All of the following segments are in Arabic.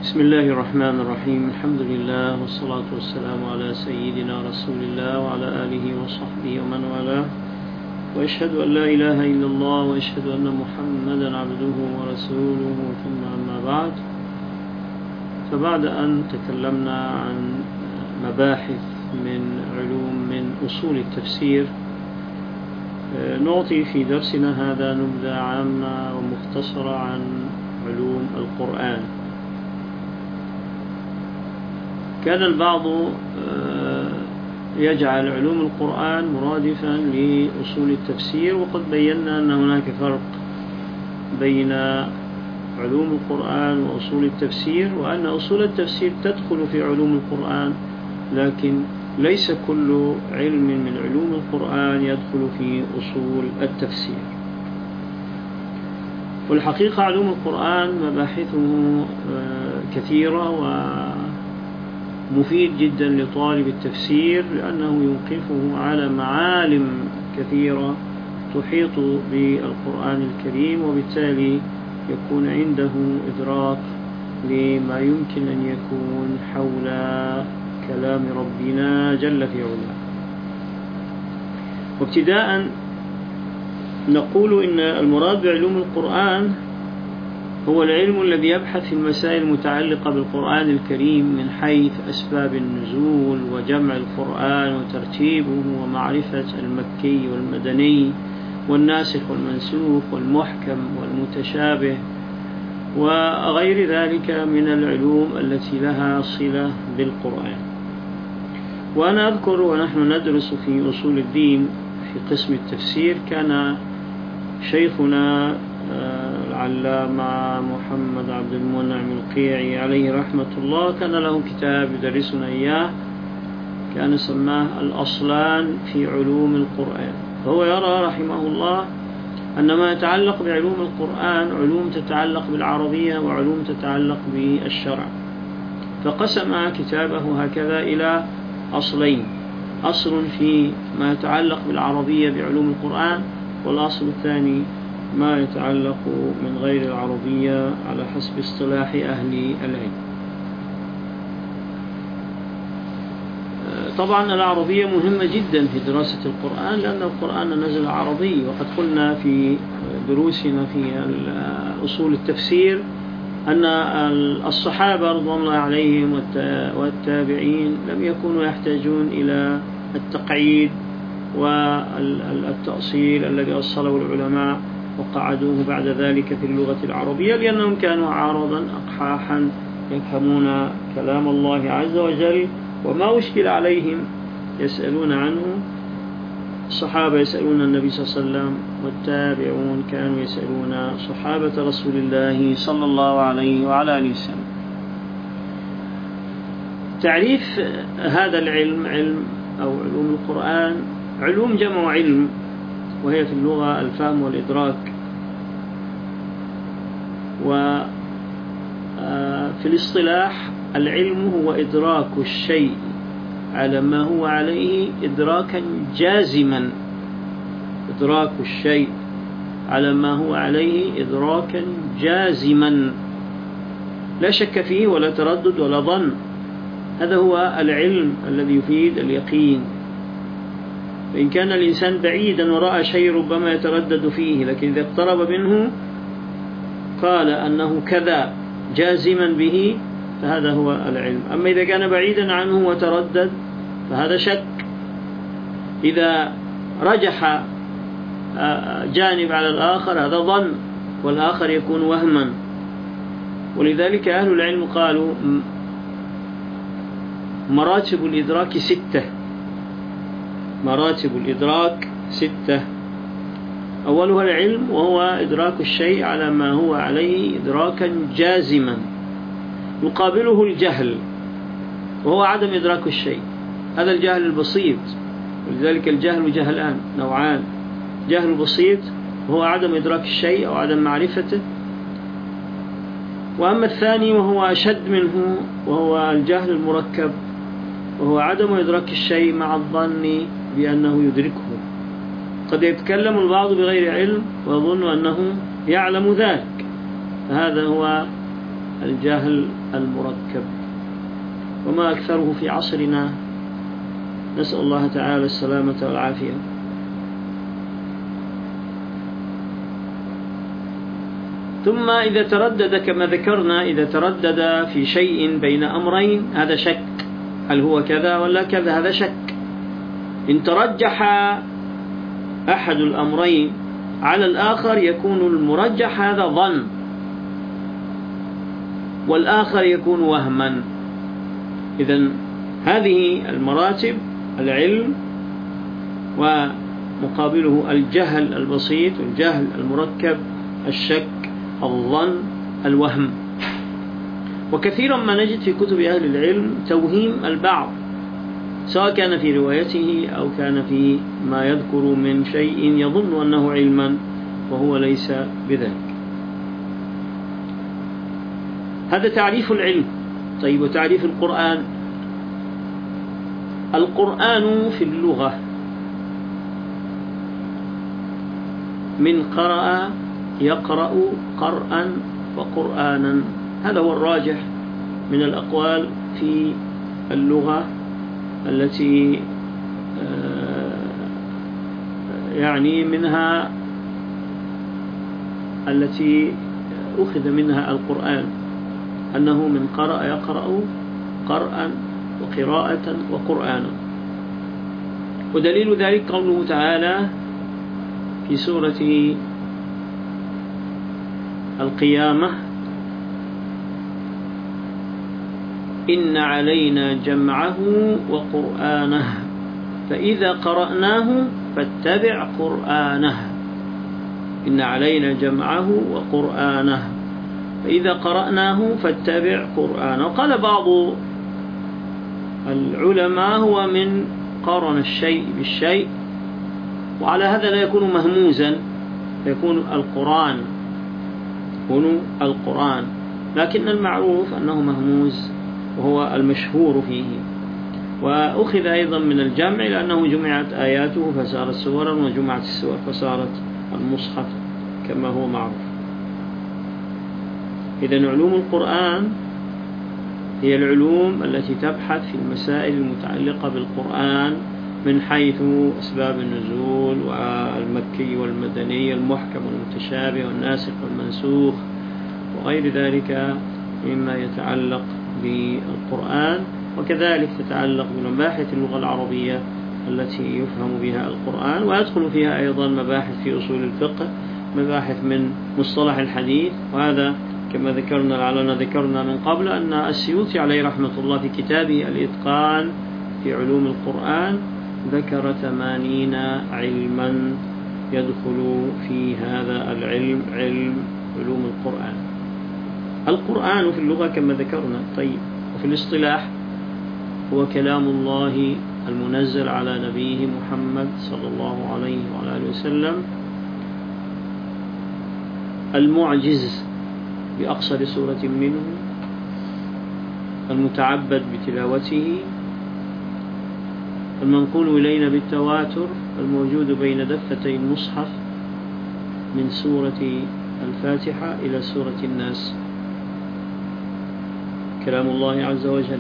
بسم الله الرحمن الرحيم. الحمد لله والصلاة والسلام على سيدنا رسول الله وعلى آله وصحبه ومن والاه، وأشهد أن لا إله إلا الله وأشهد أن محمدا عبده ورسوله، ثم أما بعد. فبعد أن تكلمنا عن مباحث من علوم من أصول التفسير، نعطي في درسنا هذا نبذة عامة ومختصرة عن علوم القرآن. كان البعض يجعل علوم القرآن مرادفا لأصول التفسير، وقد بينا أن هناك فرق بين علوم القرآن وأصول التفسير، وأن أصول التفسير تدخل في علوم القرآن، لكن ليس كل علم من علوم القرآن يدخل في أصول التفسير. والحقيقة علوم القرآن مباحثه كثيرة ومفيد جدا لطالب التفسير، لأنه يوقفه على معالم كثيرة تحيط بالقرآن الكريم، وبالتالي يكون عنده إدراك لما يمكن أن يكون حول كلام ربنا جل في علاه. وابتداء نقول إن المراد بعلوم القرآن هو العلم الذي يبحث في المسائل المتعلقة بالقرآن الكريم من حيث أسباب النزول وجمع القرآن وترتيبه ومعرفة المكي والمدني والناسخ والمنسوخ والمحكم والمتشابه وغير ذلك من العلوم التي لها صلة بالقرآن. وأنا أذكر ونحن ندرس في أصول الدين في قسم التفسير، كان شيخنا العلامة محمد عبد المنعم القيعي عليه رحمة الله كان له كتاب يدرسنا إياه، كان سماه الأصلان في علوم القرآن. فهو يرى رحمه الله أن ما يتعلق بعلوم القرآن علوم تتعلق بالعربية وعلوم تتعلق بالشرع، فقسم كتابه هكذا إلى أصلين: أصل في ما يتعلق بالعربية بعلوم القرآن، والأصل الثاني ما يتعلق من غير العربية على حسب اصطلاح أهل العلم. طبعا العربية مهمة جدا في دراسة القرآن، لأن القرآن نزل عربي، وقد قلنا في دروسنا في أصول التفسير أن الصحابة رضوان الله عليهم والتابعين لم يكونوا يحتاجون إلى التقعيد والتأصيل الذي أصله العلماء وقعدوه بعد ذلك في اللغة العربية، لأنهم كانوا عرضا أقحاحا يفهمون كلام الله عز وجل، وما أشكل عليهم يسألون عنه. الصحابة يسألون النبي صلى الله عليه وسلم، والتابعون كانوا يسألون صحابة رسول الله صلى الله عليه وعلى آله وسلم. تعريف هذا العلم، علم أو علوم القرآن، علوم جمع علم، وهي في اللغة الفهم والإدراك. وفي الاصطلاح العلم هو إدراك الشيء على ما هو عليه إدراكا جازما، إدراك الشيء على ما هو عليه إدراكا جازما لا شك فيه ولا تردد ولا ظن. هذا هو العلم الذي يفيد اليقين. فإن كان الإنسان بعيدا ورأى شيء ربما يتردد فيه، لكن إذا اقترب منه قال أنه كذا جازما به، فهذا هو العلم. أما إذا كان بعيدا عنه وتردد فهذا شك. إذا رجح جانب على الآخر هذا ظن، والآخر يكون وهما. ولذلك أهل العلم قالوا مراتب الإدراك 6. مراتب الإدراك 6. أولها العلم، وهو إدراك الشيء على ما هو عليه إدراكا جازما. يقابله الجهل، وهو عدم إدراك الشيء. هذا الجهل البسيط، ولذلك الجهل جهلان نوعان: جهل بسيط وهو عدم إدراك الشيء أو عدم معرفته، وأما الثاني وهو أشد منه وهو الجهل المركب، وهو عدم إدراك الشيء مع الظن بأنه يدركه. قد يتكلم البعض بغير علم ويظن أنه يعلم ذلك، فهذا هو الجهل المركب، وما أكثره في عصرنا، نسأل الله تعالى السلامة والعافية. ثم إذا تردد كما ذكرنا، إذا تردد في شيء بين أمرين هذا شك، هل هو كذا ولا كذا، هذا شك. إن ترجح أحد الأمرين على الآخر يكون المرجح هذا ظن، والآخر يكون وهما. إذن هذه المراتب: العلم، ومقابله الجهل البسيط، الجهل المركب، الشك، الظن، الوهم. وكثيرا ما نجد في كتب أهل العلم توهيم البعض، سواء كان في روايته أو كان في ما يذكر من شيء يظن أنه علما وهو ليس بذلك. هذا تعريف العلم. طيب، وتعريف القرآن. القرآن في اللغة من قرأ يقرأ قرأا وقرآنا، هذا هو الراجح من الأقوال في اللغة التي يعني منها التي أخذ منها القرآن، أنه من قرأ يقرأ قرأا وقراءة وقرآنا. ودليل ذلك قوله تعالى في سورة القيامة: إن علينا جمعه وقرآنه فإذا قرأناه فاتبع قرآنه. إن علينا جمعه وقرآنه فإذا قرأناه فاتبع قرآنه. وقال بعض العلماء هو من قرن الشيء بالشيء، وعلى هذا لا يكون مهموزا، يكون القرآن، لكن المعروف أنه مهموز وهو المشهور فيه. وأخذ أيضا من الجمع لأنه جمعت آياته فصارت سورا، وجمعت السور فصارت المصحف كما هو معروف. إذن علوم القرآن هي العلوم التي تبحث في المسائل المتعلقة بالقرآن من حيث أسباب النزول والمكي والمدني، المحكم والمتشابه والناسخ والمنسوخ وغير ذلك مما يتعلق بالقرآن. وكذلك تتعلق بمباحث اللغة العربية التي يفهم بها القرآن، ويدخل فيها أيضا مباحث في أصول الفقه، مباحث من مصطلح الحديث. وهذا كما ذكرنا من قبل أن السيوطي عليه رحمة الله في كتابه الإتقان في علوم القرآن ذكر 80 علما يدخل في هذا العلم، علم علوم القرآن. القرآن في اللغة كما ذكرنا. طيب، وفي الاصطلاح هو كلام الله المنزل على نبيه محمد صلى الله عليه وعلى آله وسلم، المعجز بأقصر سورة منه، المتعبد بتلاوته، المنقول إلينا بالتواتر، الموجود بين دفتي المصحف من سورة الفاتحة إلى سورة الناس، كلام الله عز وجل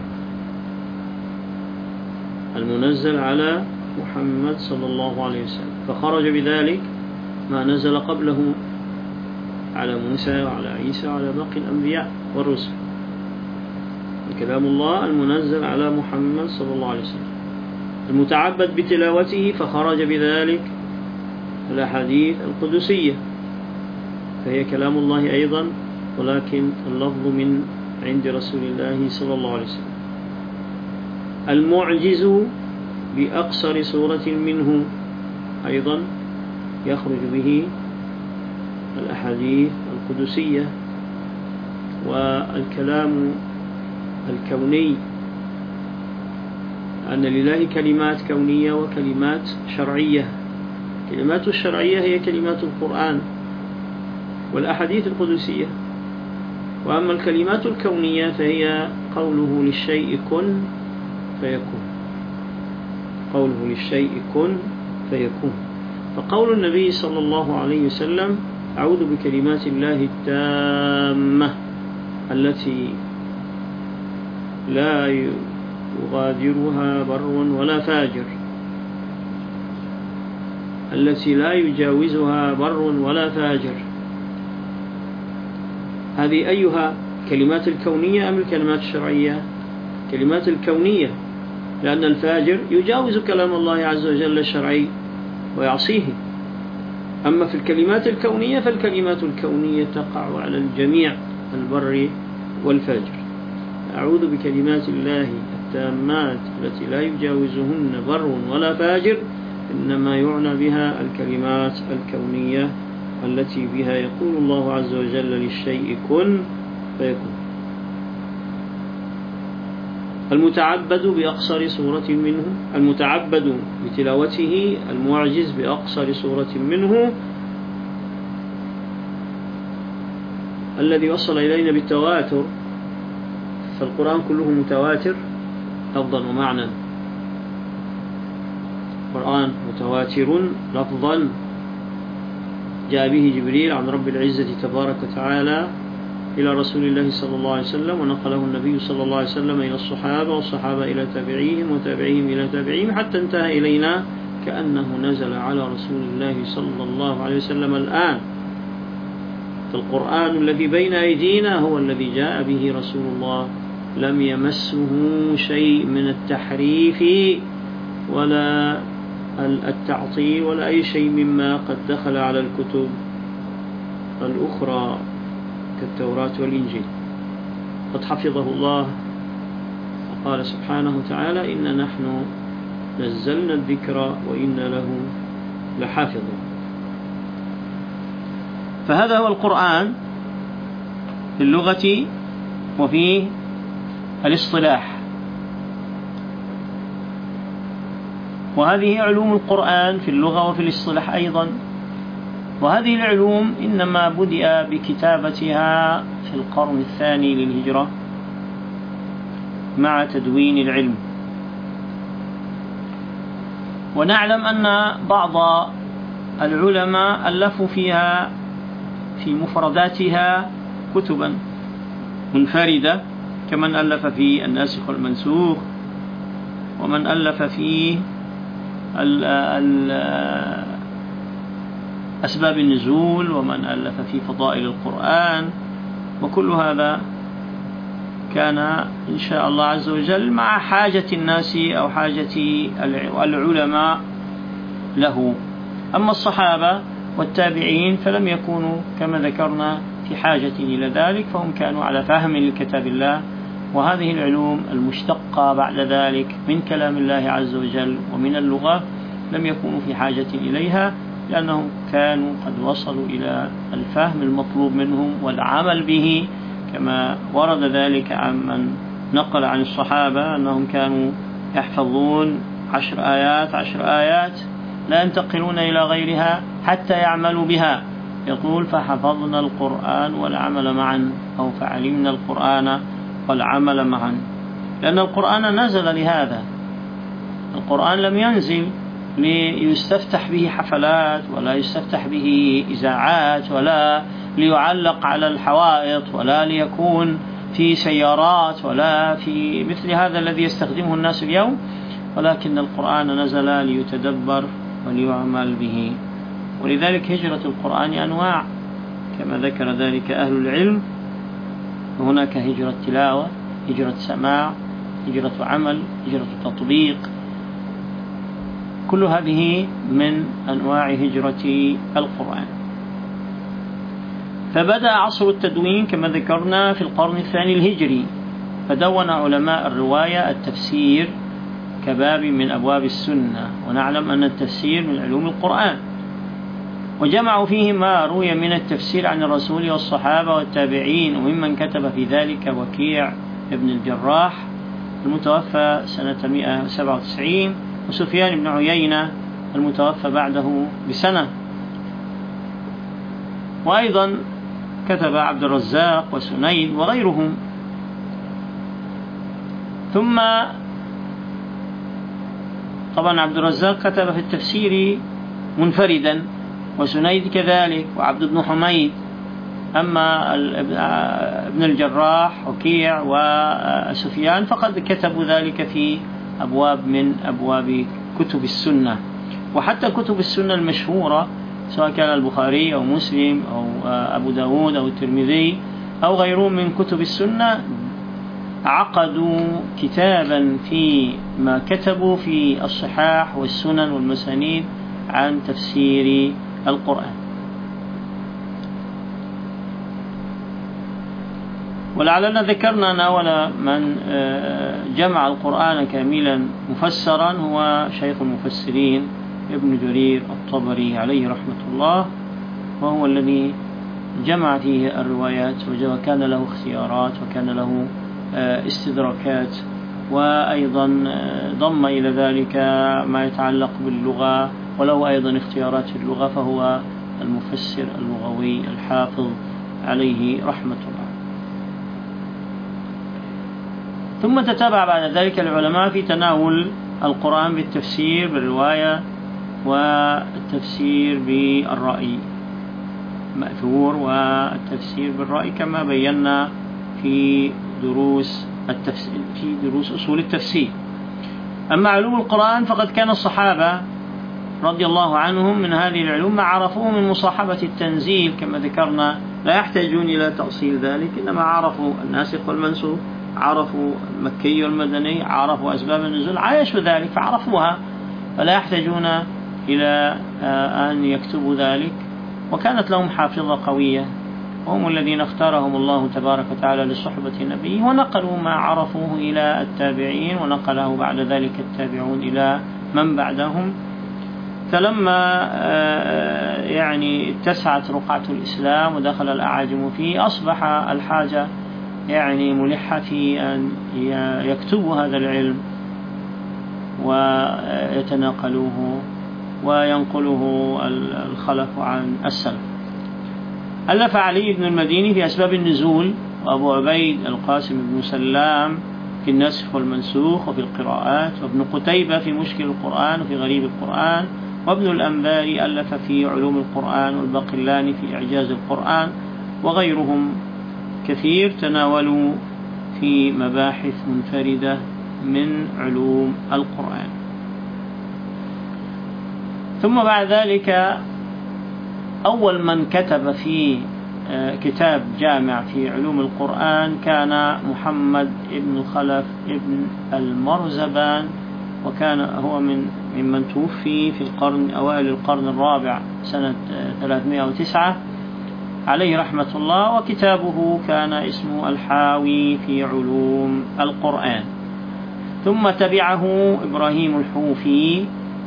المنزل على محمد صلى الله عليه وسلم، فخرج بذلك ما نزل قبله على موسى وعلى عيسى وعلى باقي الأنبياء والرسل. كلام الله المنزل على محمد صلى الله عليه وسلم، المتعبد بتلاوته، فخرج بذلك الأحاديث القدسية، فهي كلام الله أيضا، ولكن اللفظ من عند رسول الله صلى الله عليه وسلم. المعجز بأقصر سورة منه أيضا يخرج به الأحاديث القدسية. والكلام الكوني أن لله كلمات كونية وكلمات شرعية. الكلمات الشرعية هي كلمات القرآن والأحاديث القدسية، وأما الكلمات الكونية فهي قوله للشيء كن فيكون، قوله للشيء كن فيكون. فقول النبي صلى الله عليه وسلم: أعوذ بكلمات الله التامة التي لا يغادرها بر ولا فاجر، التي لا يجاوزها بر ولا فاجر. هذه أيها كلمات الكونية أم الكلمات الشرعية؟ كلمات الكونية، لأن الفاجر يجاوز كلام الله عز وجل الشرعي ويعصيه. أما في الكلمات الكونية فالكلمات الكونية تقع على الجميع، البر والفاجر. أعوذ بكلمات الله التامات التي لا يجاوزهن بر ولا فاجر، إنما يعنى بها الكلمات الكونية التي بها يقول الله عز وجل للشيء كن فيكون. المتعبد بأقصر صورة منه، المتعبد بتلاوته، المعجز بأقصر صورة منه، الذي وصل إلينا بالتواتر، فالقرآن كله متواتر لفظا ومعنى. القرآن متواتر لفظا، جاء به جبريل عن رب العزة تبارك وتعالى إلى رسول الله صلى الله عليه وسلم، ونقله النبي صلى الله عليه وسلم إلى الصحابة، والصحابة إلى تابعيهم، وتابعيهم إلى تابعيهم، حتى انتهى إلينا كأنه نزل على رسول الله صلى الله عليه وسلم الآن. فالقرآن الذي بين أيدينا هو الذي جاء به رسول الله، لم يمسه شيء من التحريف ولا التعطيل ولا أي شيء مما قد دخل على الكتب الأخرى كالتوراة والإنجيل. قد حفظه الله وقال سبحانه وتعالى: إنا نحن نزلنا الذكر وإنا له لحافظون. فهذا هو القرآن في اللغة وفي الاصطلاح. وهذه علوم القرآن في اللغة وفي الاصطلاح أيضا. وهذه العلوم إنما بدأ بكتابتها في القرن الثاني للهجرة مع تدوين العلم. ونعلم أن بعض العلماء ألفوا فيها في مفرداتها كتبا منفردة، كمن ألف في الناسخ والمنسوخ، ومن ألف في أسباب النزول، ومن ألف في فضائل القرآن. وكل هذا كان إن شاء الله عز وجل مع حاجة الناس أو حاجة العلماء له. أما الصحابة والتابعين فلم يكونوا كما ذكرنا في حاجة إلى ذلك، فهم كانوا على فهم لكتاب الله. وهذه العلوم المشتقة بعد ذلك من كلام الله عز وجل ومن اللغة لم يكونوا في حاجة إليها، لأنهم كانوا قد وصلوا إلى الفهم المطلوب منهم والعمل به، كما ورد ذلك عمن نقل عن الصحابة أنهم كانوا يحفظون 10 آيات لا ينتقلون إلى غيرها حتى يعملوا بها. يقول: فحفظنا القرآن والعمل معا، أو فعلمنا القرآن والعمل معا، لأن القرآن نزل لهذا. القرآن لم ينزل ليستفتح به حفلات، ولا يستفتح به إذاعات، ولا ليعلق على الحوائط، ولا ليكون في سيارات، ولا في مثل هذا الذي يستخدمه الناس اليوم، ولكن القرآن نزل ليتدبر وليعمل به. ولذلك هجرة القرآن أنواع كما ذكر ذلك أهل العلم. هناك هجرة تلاوة، هجرة سماع، هجرة عمل، هجرة تطبيق. كل هذه من أنواع هجرة القرآن. فبدأ عصر التدوين كما ذكرنا في القرن الثاني الهجري، فدون علماء الرواية التفسير كباب من أبواب السنة، ونعلم أن التفسير من علوم القرآن، وجمعوا فيه ما روي من التفسير عن الرسول والصحابة والتابعين. وممن كتب في ذلك وكيع ابن الجراح المتوفى سنة 197، وسفيان بن عيينة المتوفى بعده بسنة. وأيضا كتب عبد الرزاق وسنيد وغيرهم. ثم طبعا عبد الرزاق كتب في التفسير منفردا، وسنيد كذلك، وعبد بن حميد. أما ابن الجراح وكيع وسفيان فقد كتبوا ذلك في أبواب من أبواب كتب السنة. وحتى كتب السنة المشهورة سواء كان البخاري أو مسلم أو أبو داود أو الترمذي أو غيرهم من كتب السنة عقدوا كتابا في ما كتبوا في الصحاح والسنن والمسانيد عن تفسير القرآن. ولعلنا ذكرنا أن أول من جمع القرآن كاملا مفسرا هو شيخ المفسرين ابن جرير الطبري عليه رحمة الله، وهو الذي جمع فيه الروايات وكان له اختيارات وكان له استدراكات، وأيضا ضم إلى ذلك ما يتعلق باللغة وله أيضا اختيارات في اللغة، فهو المفسر اللغوي الحافظ عليه رحمة الله. ثم تتابع بعد ذلك العلماء في تناول القرآن بالتفسير بالرواية والتفسير بالرأي مأثور والتفسير بالرأي كما بينا في دروس أصول التفسير. أما علوم القرآن فقد كان الصحابة رضي الله عنهم من هذه العلوم ما عرفوه من مصاحبة التنزيل كما ذكرنا، لا يحتاجون إلى تأصيل ذلك، إنما عرفوا الناسخ والمنسوخ، عرفوا المكي والمدني، عرفوا أسباب النزول، عايشوا ذلك فعرفوها، فلا يحتاجون إلى أن يكتبوا ذلك. وكانت لهم حافظة قوية، وهم الذين اختارهم الله تبارك وتعالى لصحبة نبيه، ونقلوا ما عرفوه إلى التابعين، ونقله بعد ذلك التابعون إلى من بعدهم. فلما اتسعت رقعة الإسلام ودخل الأعاجم فيه، أصبح الحاجة ملحة في أن يكتبوا هذا العلم ويتناقلوه وينقله الخلف عن السلف. ألف علي بن المديني في أسباب النزول، وأبو عبيد القاسم بن سلام في النسخ والمنسوخ وفي القراءات، وابن قتيبة في مشكل القرآن وفي غريب القرآن، وابن الأنباري ألف في علوم القرآن، والباقلاني في إعجاز القرآن، وغيرهم كثير تناولوا في مباحث منفردة من علوم القرآن. ثم بعد ذلك أول من كتب في كتاب جامع في علوم القرآن كان محمد بن خلف بن المرزبان، وكان هو ممن توفي في أوائل القرن الرابع سنة 309 عليه رحمة الله، وكتابه كان اسمه الحاوي في علوم القرآن. ثم تبعه إبراهيم الحوفي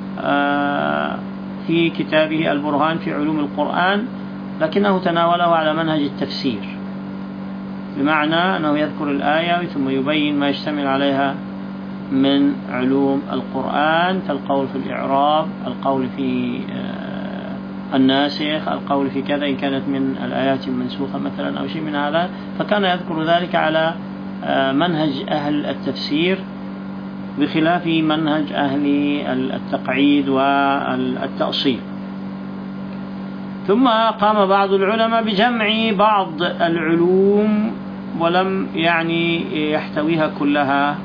في كتابه البرهان في علوم القرآن، لكنه تناوله على منهج التفسير، بمعنى أنه يذكر الآية ثم يبين ما يشتمل عليها من علوم القرآن، كالقول في الإعراب، القول في الناسخ، القول في كذا إن كانت من الآيات المنسوخة مثلا أو شيء من هذا، فكان يذكر ذلك على منهج أهل التفسير بخلاف منهج أهل التقعيد والتأصيل. ثم قام بعض العلماء بجمع بعض العلوم ولم يحتويها كلها،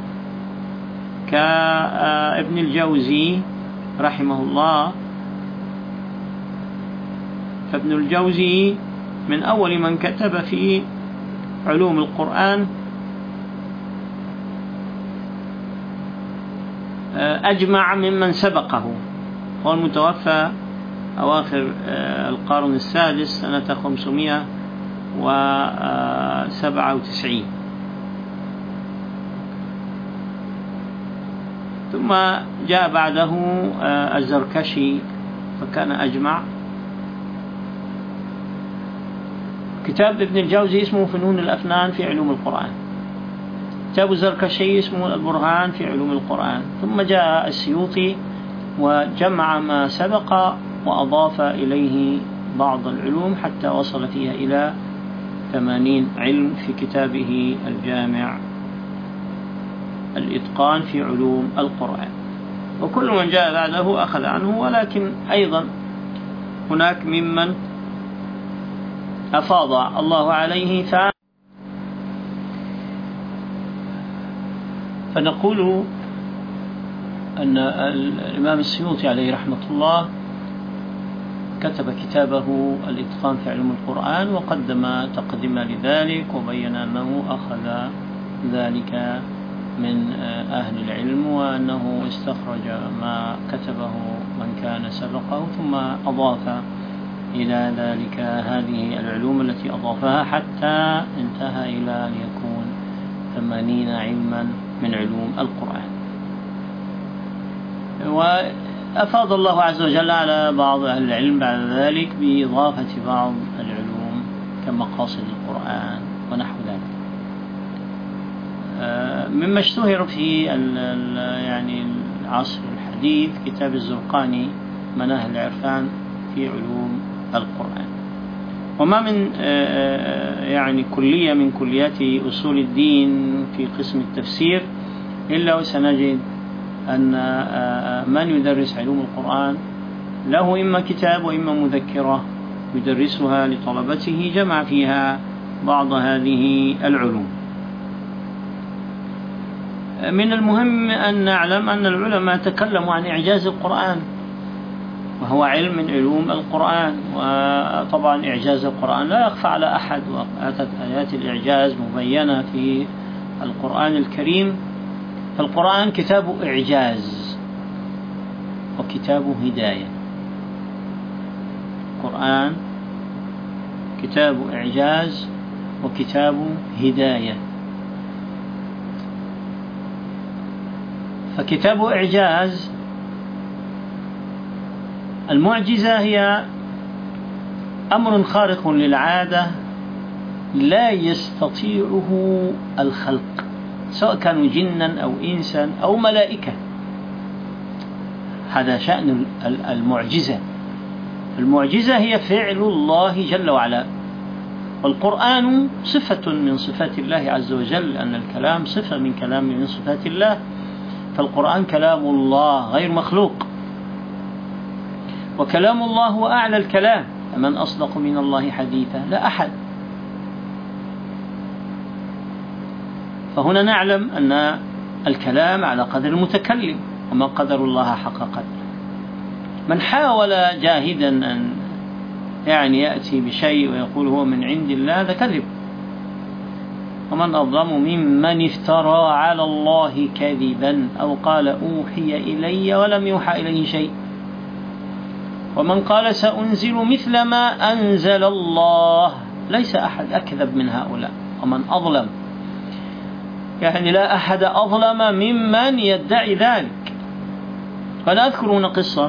كابن الجوزي رحمه الله. فابن الجوزي من أول من كتب في علوم القرآن، أجمع ممن سبقه، هو المتوفى أواخر القرن السادس سنة 597. ثم جاء بعده الزركشي فكان أجمع. كتاب ابن الجوزي اسمه فنون الأفنان في علوم القرآن، كتاب الزركشي اسمه البرهان في علوم القرآن. ثم جاء السيوطي وجمع ما سبق وأضاف إليه بعض العلوم حتى وصل فيها إلى 80 علم في كتابه الجامع الإتقان في علوم القرآن. وكل من جاء بعده أخذ عنه، ولكن أيضا هناك ممن أفاض الله عليه فنقول أن الإمام السيوطي عليه رحمة الله كتب كتابه الإتقان في علوم القرآن، وقدم تقدمة لذلك وبين أنه أخذ ذلك من أهل العلم، وأنه استخرج ما كتبه من كان سبقه ثم أضاف إلى ذلك هذه العلوم التي أضافها حتى انتهى إلى أن يكون 80 علما من علوم القرآن. وأفاض الله عز وجل على بعض أهل العلم بعد ذلك بإضافة بعض العلوم كمقاصد القرآن ونحو ذلك. مما اشتهر في يعني العصر الحديث كتاب الزرقاني مناهل العرفان في علوم القرآن. وما من يعني كلية من كليات أصول الدين في قسم التفسير إلا وسنجد أن من يدرس علوم القرآن له إما كتاب وإما مذكرة يدرسها لطلبته جمع فيها بعض هذه العلوم. من المهم أن نعلم أن العلماء تكلموا عن إعجاز القرآن، وهو علم من علوم القرآن. وطبعا إعجاز القرآن لا يخفى على أحد، وأتت آيات الإعجاز مبينة في القرآن الكريم. فالقرآن كتاب إعجاز وكتاب هداية. القرآن كتاب إعجاز وكتاب هداية. فكتاب إعجاز المعجزة هي أمر خارق للعادة لا يستطيعه الخلق، سواء كانوا جنا أو إنسا أو ملائكة. هذا شأن المعجزة. المعجزة هي فعل الله جل وعلا، والقرآن صفة من صفات الله عز وجل، أن الكلام صفة من كلام من صفات الله. فالقرآن كلام الله غير مخلوق، وكلام الله هو أعلى الكلام. من أصدق من الله حديثا؟ لا أحد. فهنا نعلم أن الكلام على قدر المتكلم، وما قدر الله حق قدره. من حاول جاهدا أن يعني يأتي بشيء ويقول هو من عند الله هذا كذب. ومن أظلم ممن افترى على الله كذبا أو قال أوحي إلي ولم يوحى إليه شيء. ومن قال سأنزل مثل ما أنزل الله، ليس أحد أكذب من هؤلاء. ومن أظلم، يعني لا أحد أظلم ممن يدعي ذلك. فلا أذكر هنا قصة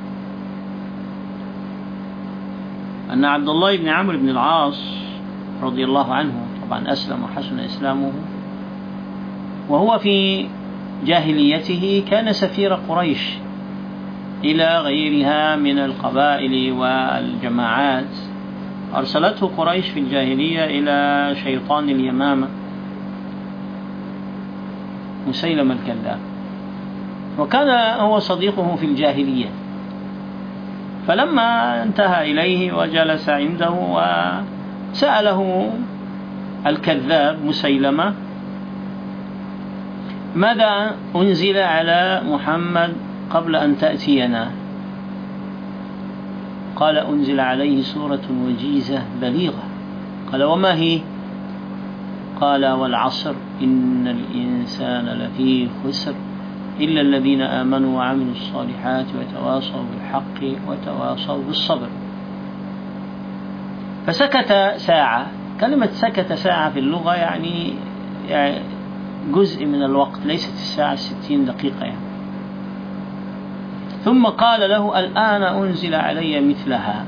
أن عبد الله بن عمرو بن العاص رضي الله عنه طبعا أسلم وحسن إسلامه، وهو في جاهليته كان سفير قريش إلى غيرها من القبائل والجماعات. أرسلته قريش في الجاهلية إلى شيطان اليمامة مسيلمة الكذاب، وكان هو صديقه في الجاهلية. فلما انتهى إليه وجلس عنده وسأله الكذاب مسيلمة ماذا أنزل على محمد قبل أن تأتينا؟ قال أنزل عليه سورة وجيزة بليغة. قال وما هي؟ قال والعصر إن الإنسان لفي خسر إلا الذين آمنوا وعملوا الصالحات وتواصوا بالحق وتواصوا بالصبر. فسكت ساعة. كلمة سكت ساعة في اللغة يعني جزء من الوقت، ليست الساعة 60 دقيقة يعني. ثم قال له الآن أنزل علي مثلها.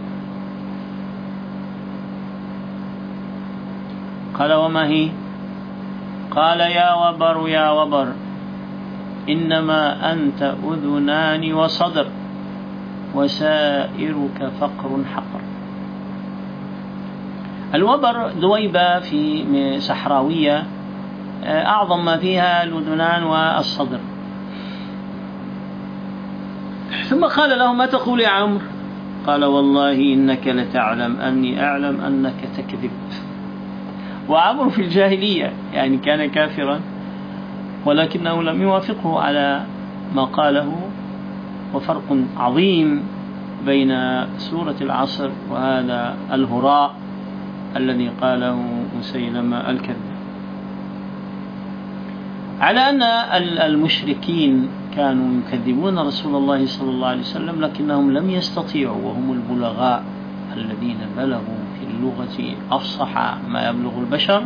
قال وما هي؟ قال يا وبر يا وبر إنما أنت أذنان وصدر وسائرك فقر حقر. الوبر دويبة في صحراوية أعظم ما فيها الأذنان والصدر. ثم قال له ما تقول يا عمرو؟ قال والله إنك لتعلم أني أعلم أنك تكذب. وعمرو في الجاهلية يعني كان كافرا، ولكنه لم يوافقه على ما قاله. وفرق عظيم بين سورة العصر وهذا الهراء الذي قاله مسيلمة الكذاب. على أن المشركين كانوا يكذبون رسول الله صلى الله عليه وسلم، لكنهم لم يستطيعوا، وهم البلغاء الذين بلغوا في اللغة أفصح ما يبلغ البشر،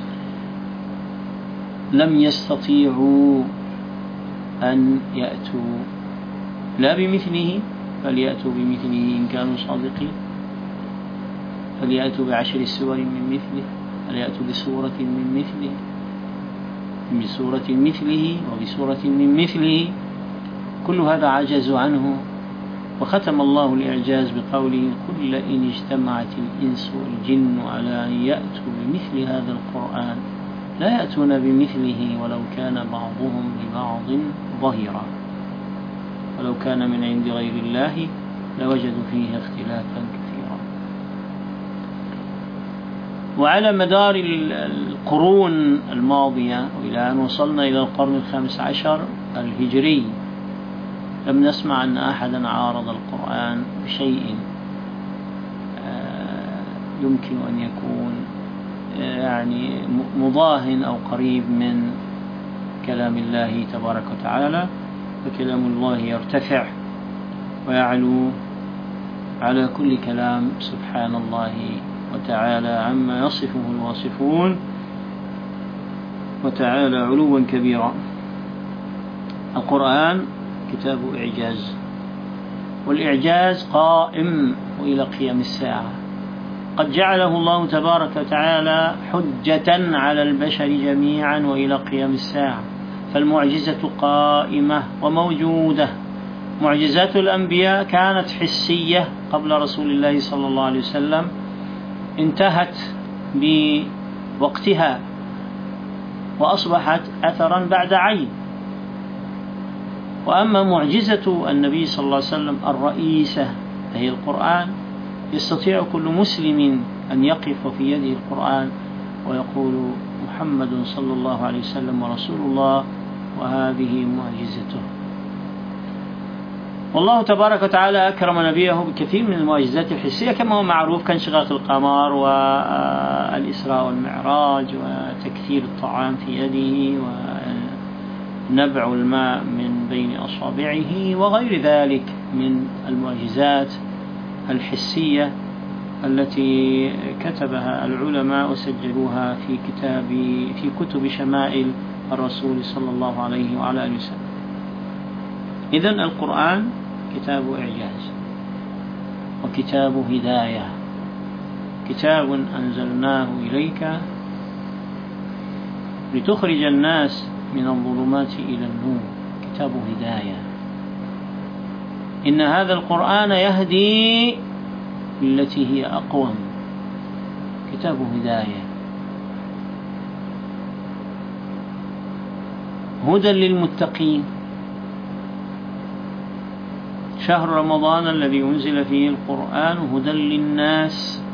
لم يستطيعوا أن يأتوا لا بمثله، فليأتوا بمثله إن كانوا صادقين، فليأتوا ب10 سور من مثله، فليأتوا بسورة من مثله، بسورة مثله وبسورة من مثله. كل هذا عجزوا عنه. وختم الله الإعجاز بقوله قل إن اجتمعت الإنس والجن على أن يأتوا بمثل هذا القرآن لا يأتون بمثله ولو كان بعضهم لبعض ظهيرا ولو كان من عند غير الله لوجدوا فيه اختلافا كثيرا. وعلى مدار القرون الماضية وإلى أن وصلنا إلى القرن 15 الهجري لم نسمع أن أحدا عارض القرآن بشيء يمكن أن يكون يعني مضاهن أو قريب من كلام الله تبارك وتعالى. فكلام الله يرتفع ويعلو على كل كلام سبحان الله وتعالى عما يصفه الواصفون، وتعالى علوا كبيرا. القرآن كتاب إعجاز، والإعجاز قائم إلى قيام الساعة. قد جعله الله تبارك وتعالى حجة على البشر جميعا وإلى قيام الساعة، فالمعجزة قائمة وموجودة. معجزات الأنبياء كانت حسية قبل رسول الله صلى الله عليه وسلم، انتهت بوقتها وأصبحت أثرا بعد عين. وأما معجزة النبي صلى الله عليه وسلم الرئيسة هي القرآن، يستطيع كل مسلم أن يقف في يده القرآن ويقول محمد صلى الله عليه وسلم ورسول الله، وهذه معجزته. والله تبارك وتعالى أكرم نبيه بكثير من المعجزات الحسية كما هو معروف، كانشقاق القمر والإسراء والمعراج وتكثير الطعام في يده ونبع الماء من بين أصابعه وغير ذلك من المعجزات الحسية التي كتبها العلماء وسجلوها في كتب شمائل الرسول صلى الله عليه وعلى آله وسلم. إذن القرآن كتاب إعجاز وكتاب هداية، كتاب أنزلناه إليك لتخرج الناس من الظلمات إلى النور، كتاب هداية. إن هذا القرآن يهدي التي هي أقوم، كتاب هداية. هدى للمتقين. شهر رمضان الذي أنزل فيه القرآن هدى للناس.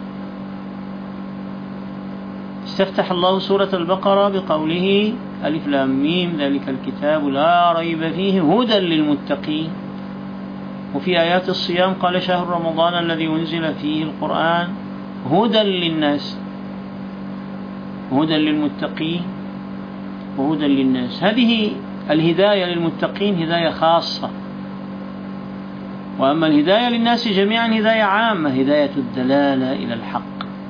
استفتح الله سورة البقرة بقوله ألف لام ميم ذلك الكتاب لا ريب فيه هدى للمتقين. وفي آيات الصيام قال شهر رمضان الذي أنزل فيه القرآن هدى للناس، هدى للمتقين وهدى للناس. هذه الهداية للمتقين هداية خاصة، وأما الهداية للناس جميعا هداية عامة، هداية الدلالة إلى الحق،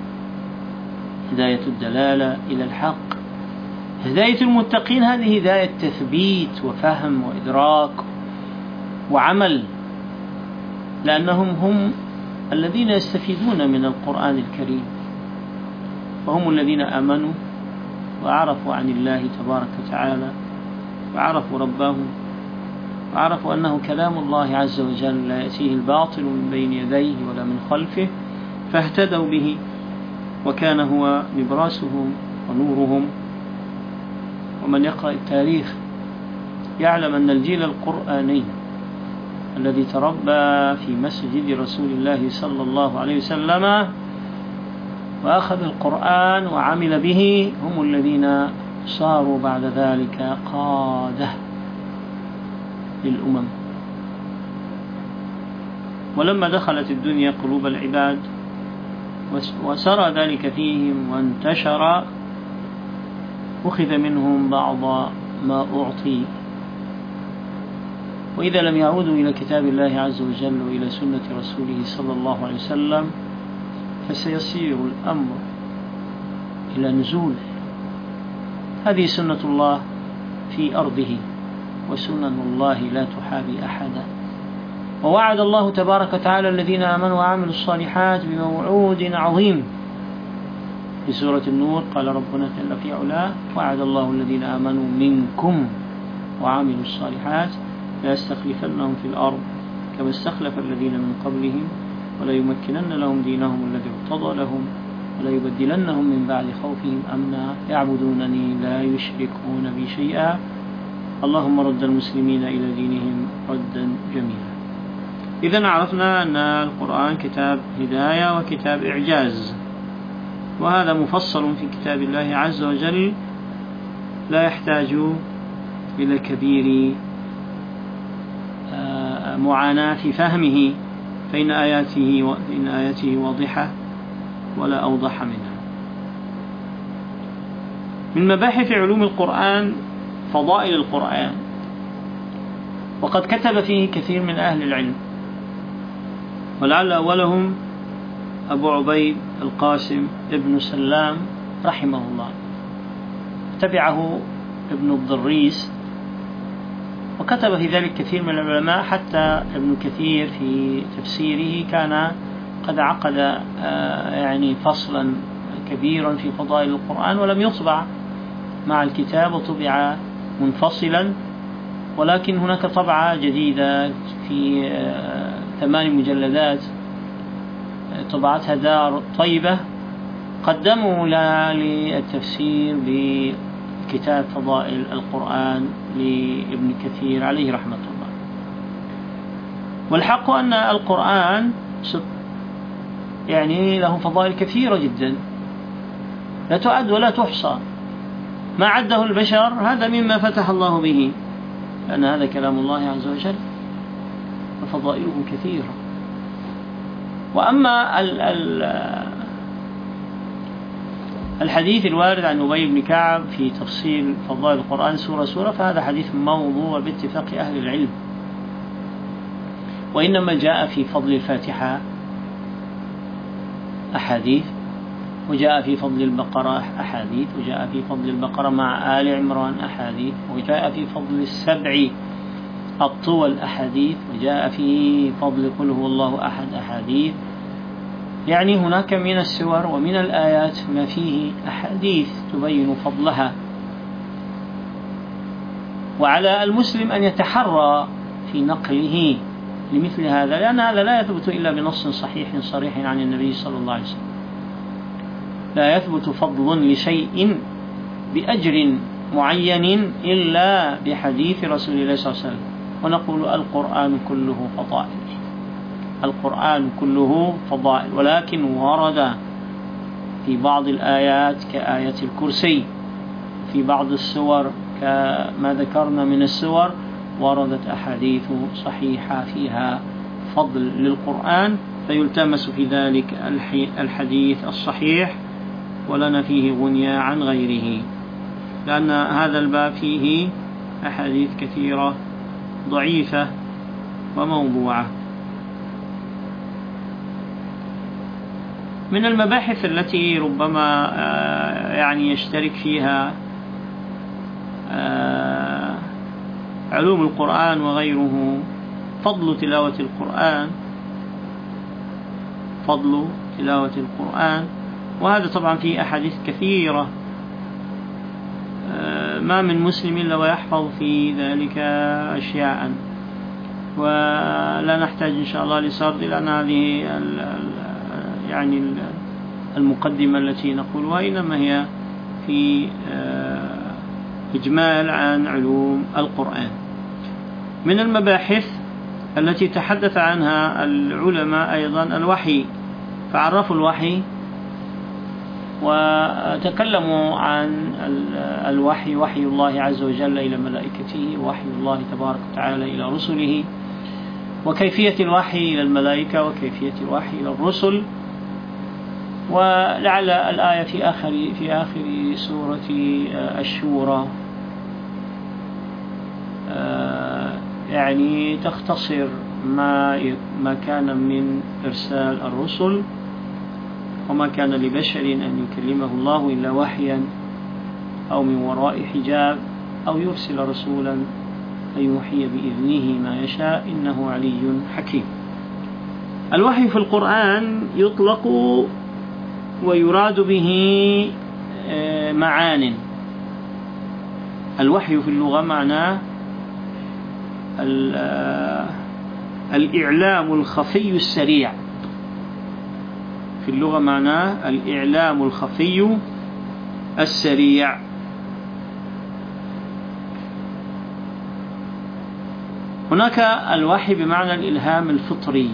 هداية الدلالة إلى الحق. هداية المتقين هذه هداية تثبيت وفهم وإدراك وعمل، لأنهم هم الذين يستفيدون من القرآن الكريم، وهم الذين آمنوا وعرفوا عن الله تبارك وتعالى وعرفوا ربهم وعرفوا أنه كلام الله عز وجل لا يأتيه الباطل من بين يديه ولا من خلفه، فاهتدوا به وكان هو نبراسهم ونورهم. ومن يقرأ التاريخ يعلم أن الجيل القرآني الذي تربى في مسجد رسول الله صلى الله عليه وسلم وأخذ القرآن وعمل به هم الذين صاروا بعد ذلك قادة للأمم. ولما دخلت الدنيا قلوب العباد وسرى ذلك فيهم وانتشر أخذ منهم بعض ما أعطي، وإذا لم يعودوا إلى كتاب الله عز وجل وإلى سنة رسوله صلى الله عليه وسلم فسيصير الأمر إلى نزول. هذه سنة الله في أرضه، وسنن الله لا تحابي أحدا. ووعد الله تبارك وتعالى الذين آمنوا وعملوا الصالحات بموعود عظيم. في سورة النور قال ربنا جل في علاه: وعد الله الذين آمنوا منكم وعملوا الصالحات لا يستخلفنهم في الأرض كما استخلف الذين من قبلهم ولا يمكنن لهم دينهم الذي ارتضى لهم ولا يبدلنهم من بعد خوفهم أمنا يعبدونني لا يشركون بي شيئا. اللهم رد المسلمين إلى دينهم ردا جميلا. إذن عرفنا أن القرآن كتاب هداية وكتاب إعجاز، وهذا مفصل في كتاب الله عز وجل لا يحتاج إلى كبير معاناة في فهمه، فإن آياته واضحة ولا أوضح منها. من مباحث علوم القرآن فضائل القرآن، وقد كتب فيه كثير من أهل العلم، ولعل أولهم أبو عبيد القاسم ابن سلام رحمه الله، تبعه ابن الضريس، وكتب في ذلك كثير من العلماء، حتى ابن كثير في تفسيره كان قد عقد يعني فصلا كبيرا في فضائل القرآن، ولم يطبع مع الكتاب وطبع منفصلا، ولكن هناك طبعة جديدة في 8 مجلدات طبعتها دار طيبة، قدموا للتفسير بكتاب فضائل القرآن لابن كثير عليه رحمة الله. والحق أن القرآن يعني له فضائل كثيرة جدا لا تعد ولا تحصى، ما عده البشر هذا مما فتح الله به، لأن هذا كلام الله عز وجل وفضائله كثيرة. وأما الحديث الوارد عن أبي بن كعب في تفصيل فضائل القرآن سورة سورة فهذا حديث موضوع باتفاق أهل العلم، وإنما جاء في فضل الفاتحة أحاديث، وجاء في فضل البقرة أحاديث، وجاء في فضل البقرة مع آل عمران أحاديث، وجاء في فضل السبع الطول أحاديث، وجاء في فضل قل هو الله أحد أحاديث. يعني هناك من السور ومن الآيات ما فيه أحاديث تبين فضلها، وعلى المسلم أن يتحرى في نقله لمثل هذا، لأن هذا لا يثبت إلا بنص صحيح صريح عن النبي صلى الله عليه وسلم. لا يثبت فضل لشيء بأجر معين إلا بحديث رسول الله صلى الله عليه وسلم. ونقول القرآن كله فضائل، القرآن كله فضائل، ولكن ورد في بعض الآيات كآية الكرسي، في بعض السور كما ذكرنا من السور وردت أحاديث صحيحة فيها فضل للقرآن، فيلتمس في ذلك الحديث الصحيح ولنا فيه غنيا عن غيره، لأن هذا الباب فيه أحاديث كثيرة ضعيفة وموضوعة. من المباحث التي ربما يعني يشترك فيها علوم القرآن وغيره فضل تلاوة القرآن، فضل تلاوة القرآن، وهذا طبعا فيه أحاديث كثيرة، ما من مسلم إلا ويحفظ في ذلك أشياء، ولا نحتاج إن شاء الله لسرد، لأن هذه يعني المقدمة التي نقولها إنما هي في إجمال عن علوم القرآن. من المباحث التي تحدث عنها العلماء أيضا الوحي، فعرفوا الوحي وتكلموا عن الوحي، وحي الله عز وجل إلى ملائكته، وحي الله تبارك وتعالى إلى رسله، وكيفية الوحي إلى الملائكة وكيفية الوحي إلى الرسل. ولعل الآية في آخر سورة الشورى يعني تختصر ما كان من إرسال الرسل، وما كان لبشر أن يكلمه الله إلا وحيا أو من وراء حجاب أو يرسل رسولا فيوحي بإذنه ما يشاء إنه علي حكيم. الوحي في القرآن يطلق ويراد به معان. الوحي في اللغة معناه الإعلام الخفي السريع، في اللغة معناه الإعلام الخفي السريع. هناك الوحي بمعنى الإلهام الفطري،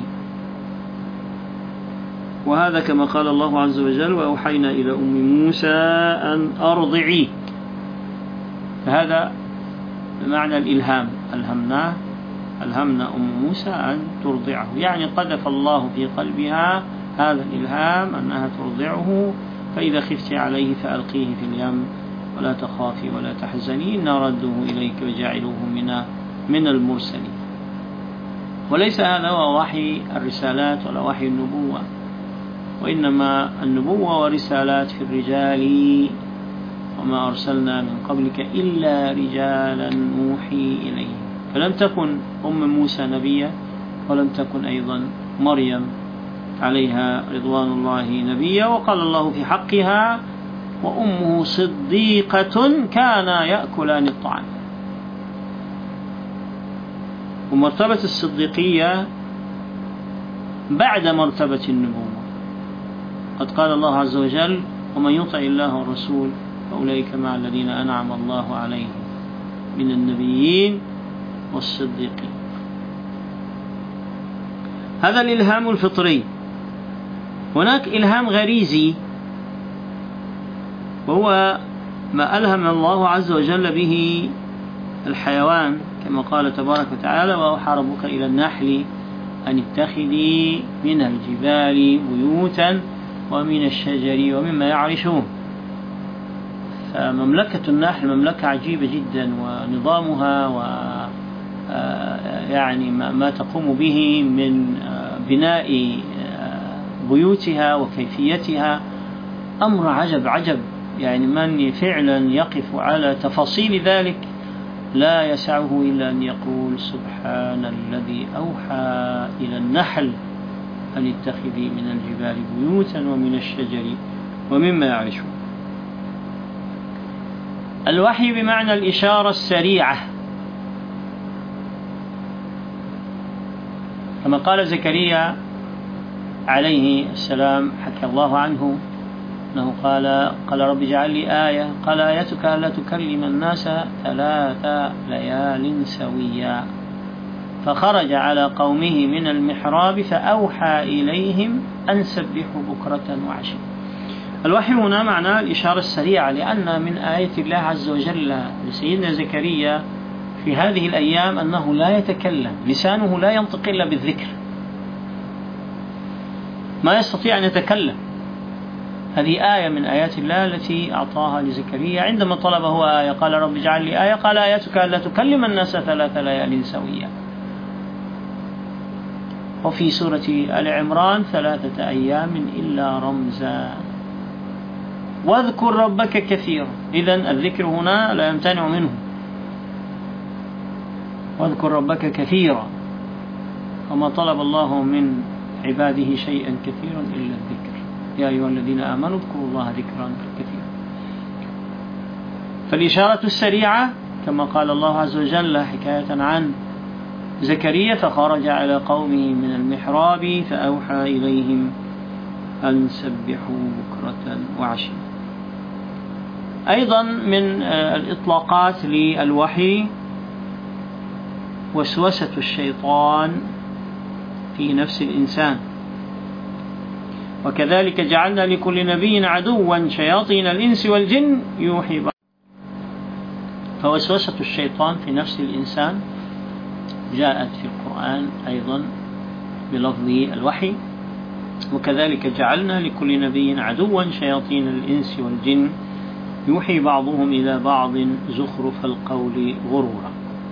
وهذا كما قال الله عز وجل: وأوحينا إلى أم موسى أن أرضعيه، فهذا بمعنى الإلهام، ألهمنا أم موسى أن ترضعه، يعني قذف الله في قلبها هذا الإلهام أنها ترضعه، فإذا خفت عليه فألقيه في اليم ولا تخافي ولا تحزني إنا ردوه إليك وجعلوه من المرسلين. وليس هذا هو وحي الرسالات ولا وحي النبوة، وإنما النبوة ورسالات في الرجال، وما أرسلنا من قبلك إلا رجالا نوحي إليه. فلم تكن أم موسى نبيا، ولم تكن أيضا مريم عليها رضوان الله نبيا. وقال الله في حقها: وأمه صديقة كانا يأكلان الطعام. ومرتبة الصديقية بعد مرتبة النبوة. قد قال الله عز وجل: ومن يطع الله والرسول فأولئك مع الذين أنعم الله عليهم من النبيين والصديقين. هذا الإلهام الفطري. هناك إلهام غريزي، وهو ما ألهم الله عز وجل به الحيوان، كما قال تبارك وتعالى: وأوحى ربك إلى النحل أن اتخذي من الجبال بيوتا ومن الشجر ومما يعرشون. فمملكة النحل مملكة عجيبة جدا، ونظامها يعني ما تقوم به من بناء بيوتها وكيفيتها أمر عجب. يعني من فعلا يقف على تفاصيل ذلك لا يسعه إلا أن يقول: سبحان الذي أوحى إلى النحل أن اتخذي من الجبال بيوتا ومن الشجر ومما يعرشون. الوحي بمعنى الإشارة السريعة، كما قال زكريا عليه السلام، حكى الله عنه أنه قال رب اجعل لي آية، قال: آيتك ألا تكلم الناس 3 ليال سويا. فخرج على قومه من المحراب فأوحى إليهم أن سبحوا بكرة وعشيا. الوحي هنا معناه الإشارة السريعة، لأن من آية الله عز وجل لسيدنا زكريا في هذه الأيام أنه لا يتكلم، لسانه لا ينطق إلا بالذكر، ما يستطيع أن يتكلم. هذه آية من آيات الله التي أعطاها لزكريا عندما طلبه آية. قال: رب اجعل لي آية، قال: آيتك ألا تكلم الناس 3 ليال سويا. وفي سورة آل عمران: 3 أيام إلا رمزا واذكر ربك كثيرا. إذن الذكر هنا لا يمتنع منه، واذكر ربك كثيرا، وما طلب الله من عباده شيئا كثيرا إلا الذكر، يا أيها الذين آمنوا اذكروا الله ذكرا كثيرا. فالإشارة السريعة كما قال الله عز وجل حكاية عن زكريا: فخرج على قومه من المحراب فأوحى إليهم أن سبحوا بكرة وعشيا. أيضا من الإطلاقات للوحي وسوسة الشيطان في نفس الإنسان. وكذلك جعلنا لكل نبي عدوا شياطين الإنس والجن يوحي بعضهم. فوسوسة الشيطان في نفس الإنسان جاءت في القرآن أيضا بلفظ الوحي. وكذلك جعلنا لكل نبي عدوا شياطين الإنس والجن يوحي بعضهم إلى بعض زخرف القول غرورا.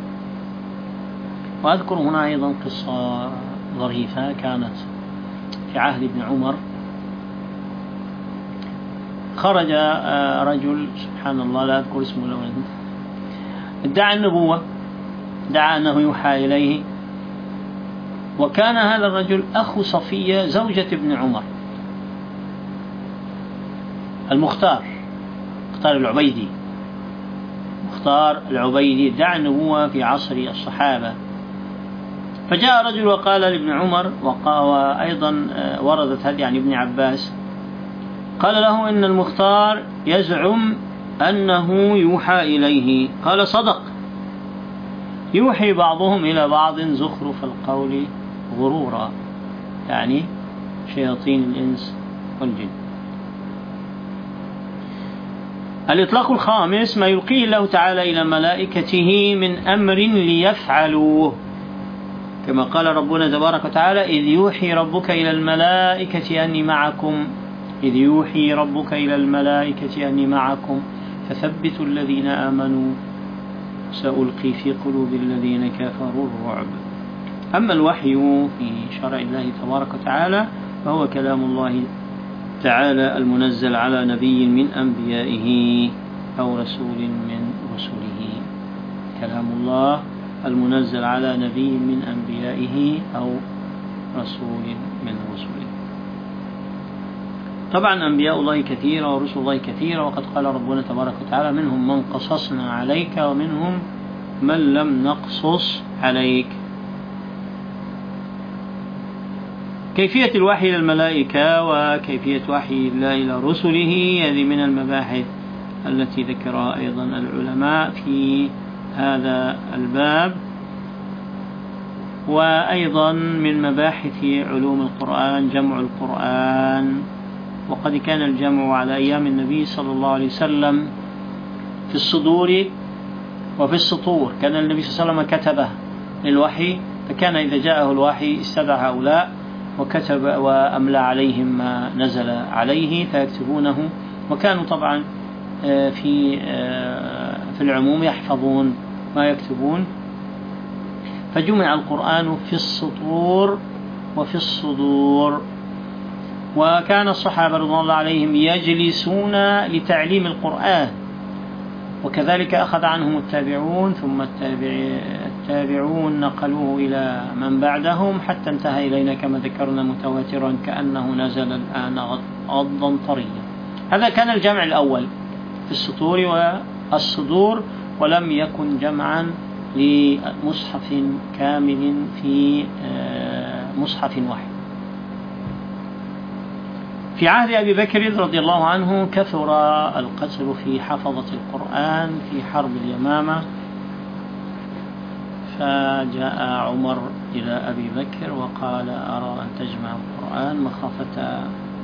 وأذكر هنا أيضا قصة ظريفة كانت في عهد ابن عمر. خرج رجل سبحان الله لا أذكر اسمه الأول ادعى النبوة، ادعى أنه يوحى إليه. وكان هذا الرجل أخو صفية زوجة ابن عمر المختار العبيدي. مختار العبيدي ادعى النبوة في عصر الصحابة. فجاء رجل وقال لابن عمر وأيضا وردت هذه عن ابن عباس، قال له إن المختار يزعم أنه يوحى إليه. قال صدق، يوحي بعضهم إلى بعض زخرف القول غرورا، يعني شياطين الإنس والجن. الإطلاق الخامس ما يلقيه الله تعالى إلى ملائكته من أمر ليفعلوه، كما قال ربنا تبارك وتعالى إذ يوحي ربك إلى الملائكة أني معكم، إذ يوحي ربك إلى الملائكة أني معكم فثبتوا الذين آمنوا سألقي في قلوب الذين كفروا الرعب. أما الوحي في شرع الله تبارك وتعالى فهو كلام الله تعالى المنزل على نبي من أنبيائه أو رسول من رسله. كلام الله المنزل على نبي من أنبيائه أو رسول من رسله. طبعا أنبياء الله كثيرة ورسل الله كثيرة، وقد قال ربنا تبارك وتعالى منهم من قصصنا عليك ومنهم من لم نقصص عليك. كيفية الوحي إلى الملائكة وكيفية وحي الله إلى رسله هذه من المباحث التي ذكرها أيضا العلماء في هذا الباب. وأيضا من مباحث علوم القرآن جمع القرآن، وقد كان الجمع على أيام النبي صلى الله عليه وسلم في الصدور وفي السطور. كان النبي صلى الله عليه وسلم كتبه للوحي، فكان إذا جاءه الوحي استدعى هؤلاء وكتب وأملى عليهم ما نزل عليه فيكتبونه. وكانوا طبعا في العموم يحفظون ما يكتبون. فجمع القرآن في السطور وفي الصدور. وكان الصحابة رضي الله عليهم يجلسون لتعليم القرآن، وكذلك أخذ عنهم التابعون، ثم التابعون نقلوه إلى من بعدهم حتى انتهى إلينا كما ذكرنا متواترا كأنه نزل الآن غضا طريا. هذا كان الجمع الأول في السطور والصدور، ولم يكن جمعا لمصحف كامل في مصحف واحد. في عهد أبي بكر رضي الله عنه كثر القتل في حفظة القرآن في حرب اليمامة، فجاء عمر إلى أبي بكر وقال أرى أن تجمع القرآن مخافة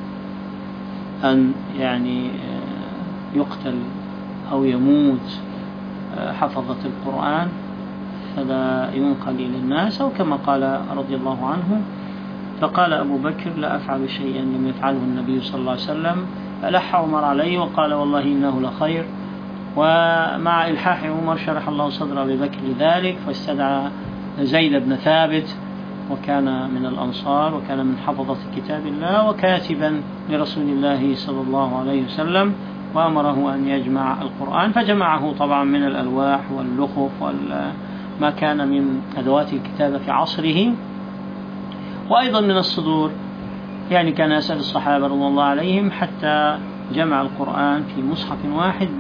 أن يعني يقتل أو يموت حفظة القرآن فلا ينقل إلى الناس، أو كما قال رضي الله عنه. فقال أبو بكر لا أفعل شيئا لم يفعله النبي صلى الله عليه وسلم. فلح عمر عليه وقال والله إنه لخير. ومع إلحاح عمر شرح الله صدر أبي بكر لذلك، فاستدعى زيد بن ثابت وكان من الأنصار وكان من حفظة كتاب الله وكاتبا لرسول الله صلى الله عليه وسلم، وأمره أن يجمع القرآن. فجمعه طبعا من الألواح واللخف وما كان من أدوات الكتابة في عصره، وأيضا من الصدور. يعني كان يسأل الصحابة رضي الله عليهم حتى جمع القرآن في مصحف واحد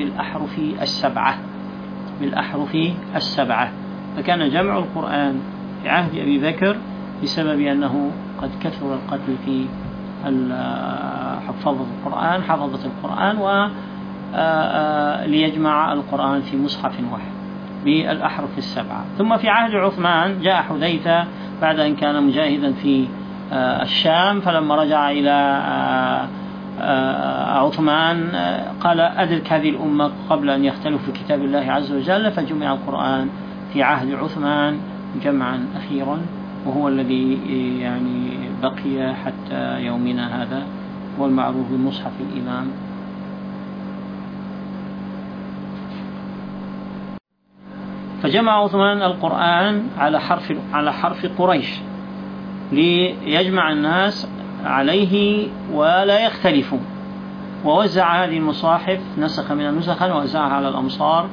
بالأحرف السبعة. فكان جمع القرآن في عهد أبي بكر بسبب أنه قد كثر القتل في حفظة القرآن وليجمع القرآن في مصحف واحد بالأحرف السبعة. ثم في عهد عثمان جاء حذيفة بعد أن كان مجاهدا في الشام، فلما رجع إلى عثمان قال أدرك هذه الأمة قبل أن يختلفوا في كتاب الله عز وجل، فجمع القرآن في عهد عثمان جمعا أخيرا، وهو الذي يعني بقي حتى يومنا هذا، والمعروف بمصحف الإمام. فجمع عثمان القرآن على حرف قريش ليجمع الناس عليه ولا يختلفوا، ووزع هذه المصاحف، نسخ من النسخ ووزعها على الأمصار،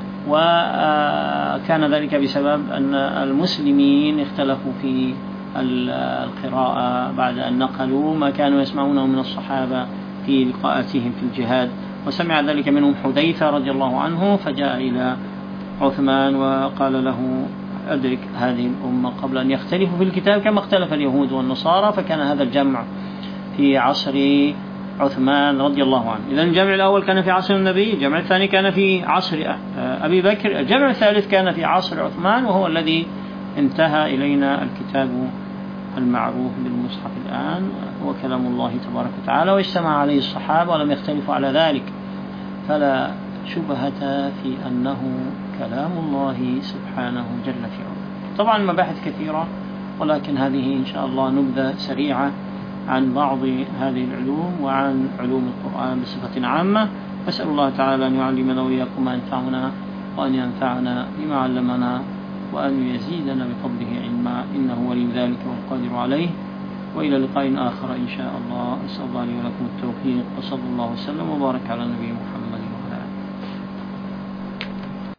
وكان ذلك بسبب أن المسلمين اختلفوا في القراءة بعد أن نقلوا ما كانوا يسمعونه من الصحابة في لقاءاتهم في الجهاد، وسمع ذلك منهم حذيفة رضي الله عنه، فجاء إلى عثمان وقال له أدرك هذه الأمة قبل أن يختلفوا في الكتاب كما اختلف اليهود والنصارى. فكان هذا الجمع في عصر عثمان رضي الله عنه. إذن الجمع الأول كان في عصر النبي، الجمع الثاني كان في عصر أبي بكر، الجمع الثالث كان في عصر عثمان، وهو الذي انتهى إلينا الكتاب المعروف بالمصحف الآن، هو كلام الله تبارك وتعالى، واجتمع عليه الصحابة ولم يختلفوا على ذلك، فلا شبهة في أنه كلام الله سبحانه جل في علاه. طبعا مباحث كثيرة، ولكن هذه إن شاء الله نبذة سريعة عن بعض هذه العلوم وعن علوم القرآن بصفة عامة. أسأل الله تعالى أن يعلمنا وإياكم ما ينفعنا، وأن ينفعنا بما علمنا، وأن يزيدنا بفضله علما، إنه ولي ذلك والقادر عليه. وإلى لقاء آخر إن شاء الله. أسأل الله لي ولكم التوفيق، وصلى الله وسلم وبارك على نبينا محمد.